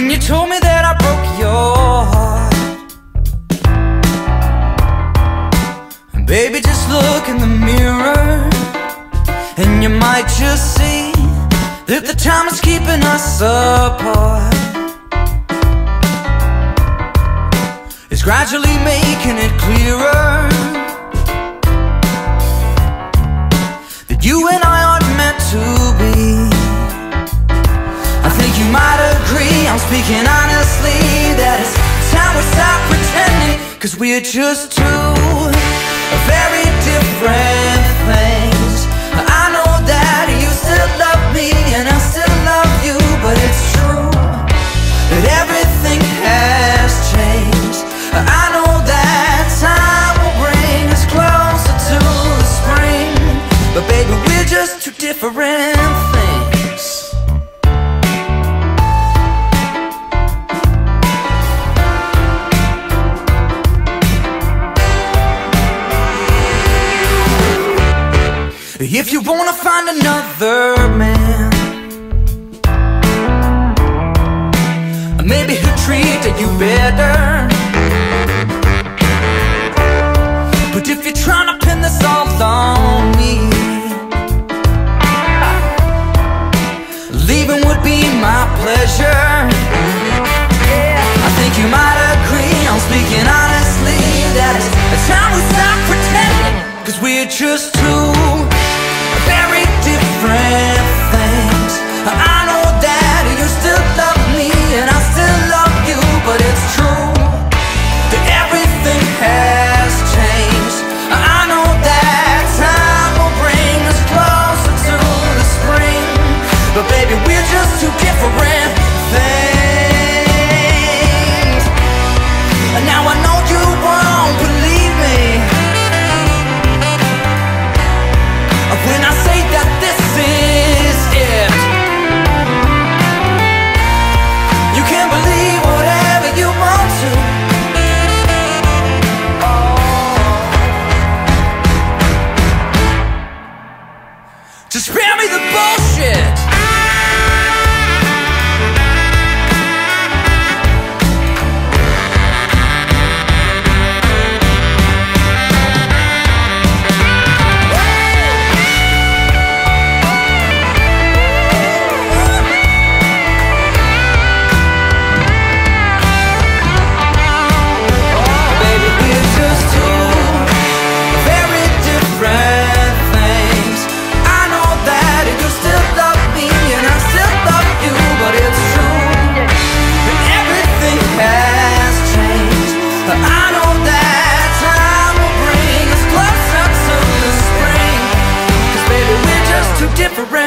you told me that I broke your heart. And baby, just look in the mirror, and you might just see that the time is keeping us apart. It's gradually making it clearer that you and I aren't meant to be. I think you might agree, I'm speaking honestly, that it's time we stop pretending, 'cause we're just two very different things. I know that you still love me and I still love you, but it's true that everything has changed. I know that time will bring us closer to the spring, but baby, we're just two different things. If you wanna find another man, maybe he'll treat you better. But if you're trying to pin this all on me, leaving would be my pleasure. I think you might agree, I'm speaking honestly, that it's time we stop pretending, 'cause we're just two very different things. I know that you still love me and I still love you, but it's true that everything has changed. I know that time will bring us closer to the spring, but baby, we're just two different things. And now I know you won't believe me when I say that this is it. You can believe whatever you want to. Just spare me the bullshit. Different